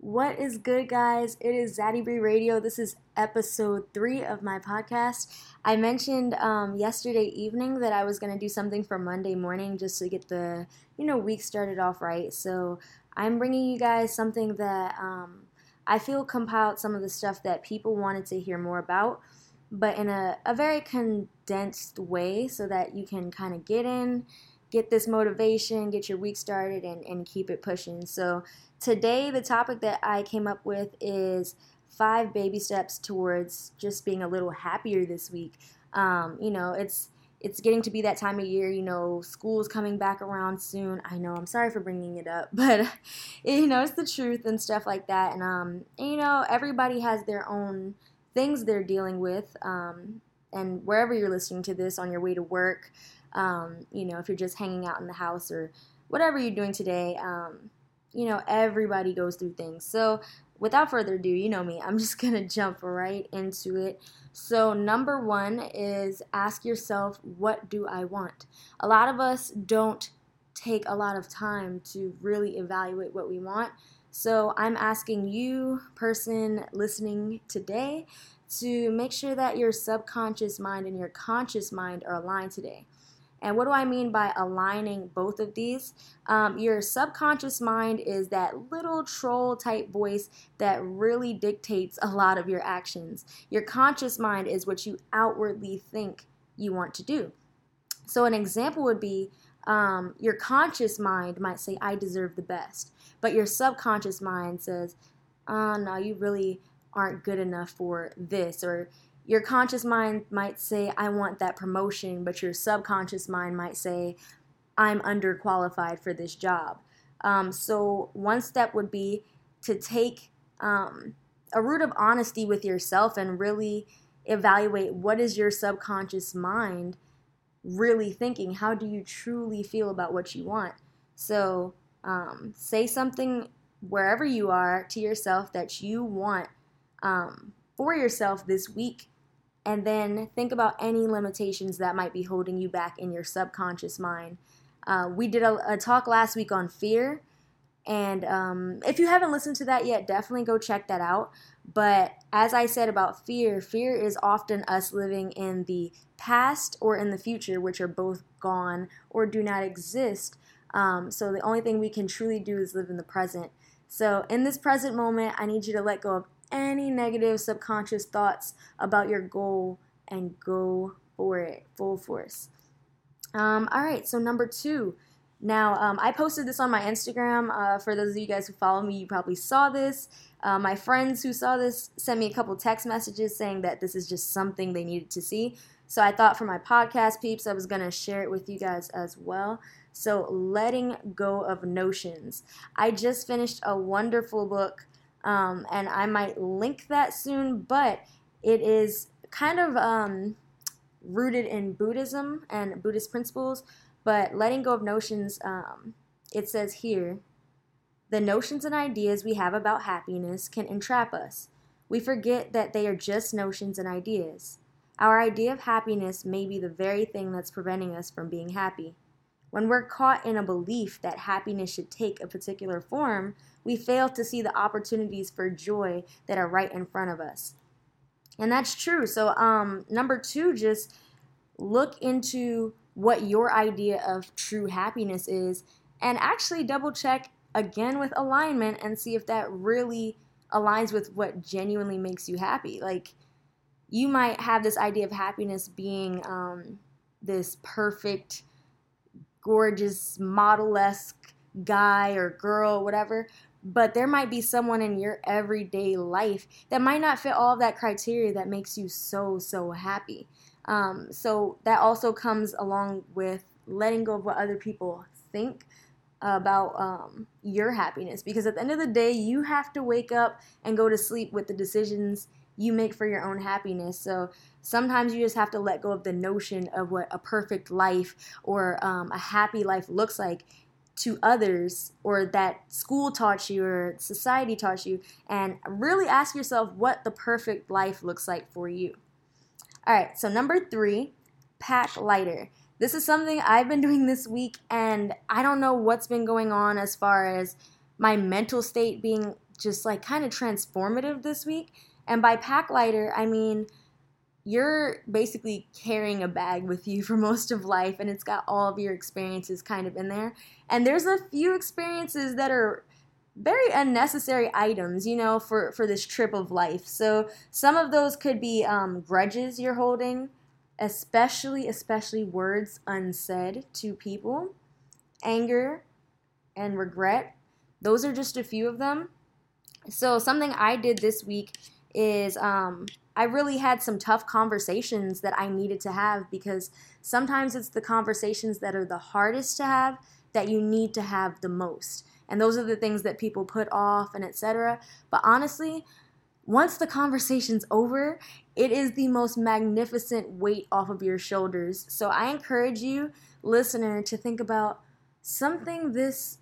What is good, guys? It is Zaddy Bree Radio. This is episode 3 of my podcast. I mentioned yesterday evening that I was going to do something for Monday morning just to get the week started off right. So I'm bringing you guys something that I feel compiled some of the stuff that people wanted to hear more about, but in a very condensed way so that you can kind of get this motivation, get your week started, and keep it pushing. So today, the topic that I came up with is 5 baby steps towards just being a little happier this week. It's getting to be that time of year. School's coming back around soon. I know, I'm sorry for bringing it up, but it's the truth and stuff like that. And everybody has their own things they're dealing with. And wherever you're listening to this, on your way to work, if you're just hanging out in the house or whatever you're doing today, everybody goes through things. So without further ado, you know me, I'm just going to jump right into it. So number 1 is ask yourself, what do I want? A lot of us don't take a lot of time to really evaluate what we want. So I'm asking you, person listening today, to make sure that your subconscious mind and your conscious mind are aligned today. And what do I mean by aligning both of these? Your subconscious mind is that little troll type voice that really dictates a lot of your actions. Your conscious mind is what you outwardly think you want to do. So an example would be your conscious mind might say, I deserve the best. But your subconscious mind says, oh, no, you really aren't good enough for this. Or your conscious mind might say, I want that promotion, but your subconscious mind might say, I'm underqualified for this job. So one step would be to take a root of honesty with yourself and really evaluate what is your subconscious mind really thinking. How do you truly feel about what you want? So say something wherever you are to yourself that you want for yourself this week. And then think about any limitations that might be holding you back in your subconscious mind. We did a talk last week on fear. And if you haven't listened to that yet, definitely go check that out. But as I said about fear, fear is often us living in the past or in the future, which are both gone or do not exist. So the only thing we can truly do is live in the present. So in this present moment, I need you to let go of any negative subconscious thoughts about your goal and go for it full force. All right, so number 2. Now, I posted this on my Instagram. For those of you guys who follow me, you probably saw this. My friends who saw this sent me a couple text messages saying that this is just something they needed to see. So I thought for my podcast peeps, I was going to share it with you guys as well. So letting go of notions. I just finished a wonderful book. And I might link that soon, but it is kind of rooted in Buddhism and Buddhist principles. But letting go of notions, it says here, the notions and ideas we have about happiness can entrap us. We forget that they are just notions and ideas. Our idea of happiness may be the very thing that's preventing us from being happy. When we're caught in a belief that happiness should take a particular form, we fail to see the opportunities for joy that are right in front of us. And that's true. So number 2, just look into what your idea of true happiness is and actually double check again with alignment and see if that really aligns with what genuinely makes you happy. Like, you might have this idea of happiness being this perfect, gorgeous, model-esque guy or girl, whatever, but there might be someone in your everyday life that might not fit all of that criteria that makes you so happy. So that also comes along with letting go of what other people think about your happiness, because at the end of the day, you have to wake up and go to sleep with the decisions you make for your own happiness. So sometimes you just have to let go of the notion of what a perfect life or a happy life looks like to others, or that school taught you or society taught you, and really ask yourself what the perfect life looks like for you. All right, so number 3, pack lighter. This is something I've been doing this week, and I don't know what's been going on as far as my mental state being just like kind of transformative this week. And by pack lighter, I mean you're basically carrying a bag with you for most of life, and it's got all of your experiences kind of in there. And there's a few experiences that are very unnecessary items, for this trip of life. So some of those could be grudges you're holding, especially words unsaid to people, anger, and regret. Those are just a few of them. So something I did this week is I really had some tough conversations that I needed to have, because sometimes it's the conversations that are the hardest to have that you need to have the most. And those are the things that people put off and etc. But honestly, once the conversation's over, it is the most magnificent weight off of your shoulders. So I encourage you, listener, to think about something this,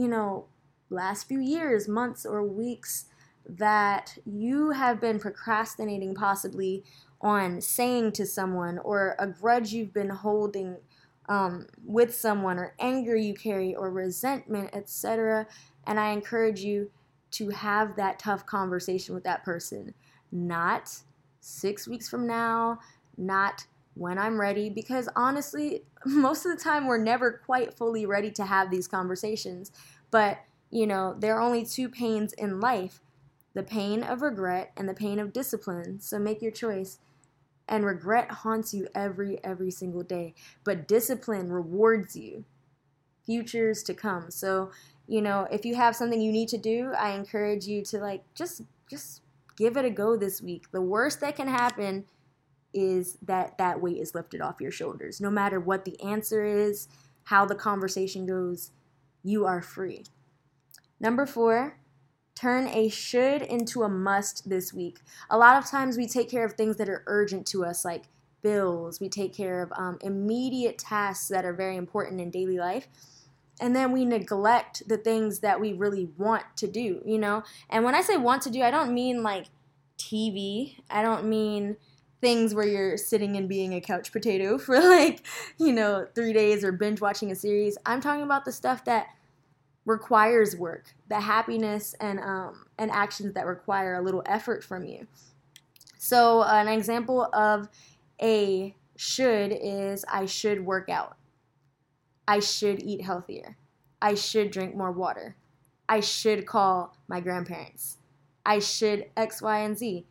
last few years, months, or weeks that you have been procrastinating possibly on saying to someone, or a grudge you've been holding with someone, or anger you carry, or resentment, etc. And I encourage you to have that tough conversation with that person. Not 6 weeks from now, not when I'm ready, because honestly, most of the time we're never quite fully ready to have these conversations. But, there are only two pains in life: the pain of regret and the pain of discipline. So make your choice. And regret haunts you every single day. But discipline rewards you futures to come. So, if you have something you need to do, I encourage you to just give it a go this week. The worst that can happen is that weight is lifted off your shoulders. No matter what the answer is, how the conversation goes, you are free. Number 4, turn a should into a must this week. A lot of times we take care of things that are urgent to us, like bills. We take care of immediate tasks that are very important in daily life. And then we neglect the things that we really want to do, And when I say want to do, I don't mean like TV. I don't mean things where you're sitting and being a couch potato for 3 days or binge watching a series. I'm talking about the stuff that requires work, the happiness and actions that require a little effort from you. So an example of a should is: I should work out. I should eat healthier. I should drink more water. I should call my grandparents. I should X, Y, and Z.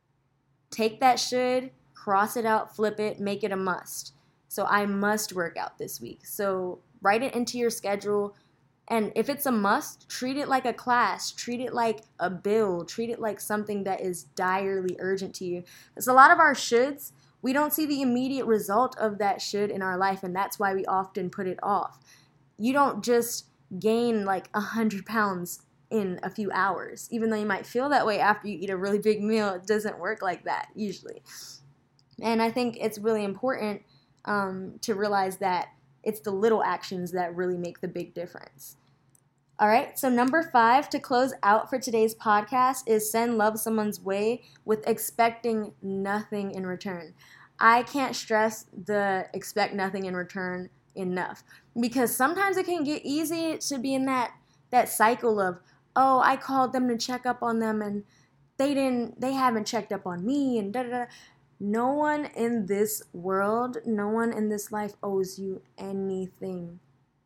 Take that should, cross it out, flip it, make it a must. So I must work out this week. So write it into your schedule. And if it's a must, treat it like a class, treat it like a bill, treat it like something that is direly urgent to you. Because a lot of our shoulds, we don't see the immediate result of that should in our life, and that's why we often put it off. You don't just gain 100 pounds in a few hours. Even though you might feel that way after you eat a really big meal, it doesn't work like that usually. And I think it's really important to realize that it's the little actions that really make the big difference. All right, so number 5 to close out for today's podcast is send love someone's way with expecting nothing in return. I can't stress the expect nothing in return enough, because sometimes it can get easy to be in that cycle of, oh, I called them to check up on them and they haven't checked up on me and da da da. No one in this world, no one in this life owes you anything.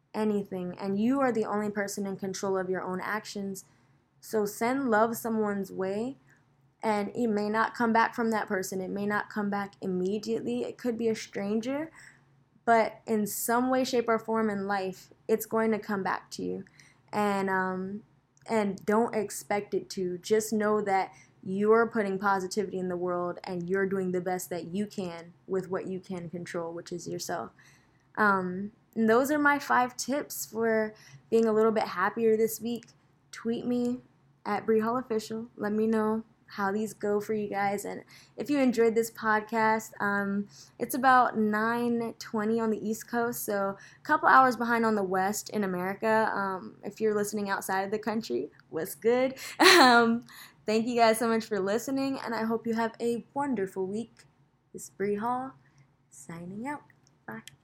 And you are the only person in control of your own actions. So send love someone's way, and it may not come back from that person. It may not come back immediately. It could be a stranger, but in some way, shape, or form in life, it's going to come back to you. And don't expect it to. Just know that you're putting positivity in the world, and you're doing the best that you can with what you can control, which is yourself. And those are my 5 tips for being a little bit happier this week. Tweet me at Bree Hall Official. Let me know how these go for you guys. And if you enjoyed this podcast, it's about 9:20 on the East Coast, so a couple hours behind on the West in America. If you're listening outside of the country, what's good? Thank you guys so much for listening, and I hope you have a wonderful week. This is Bree Hall, signing out. Bye.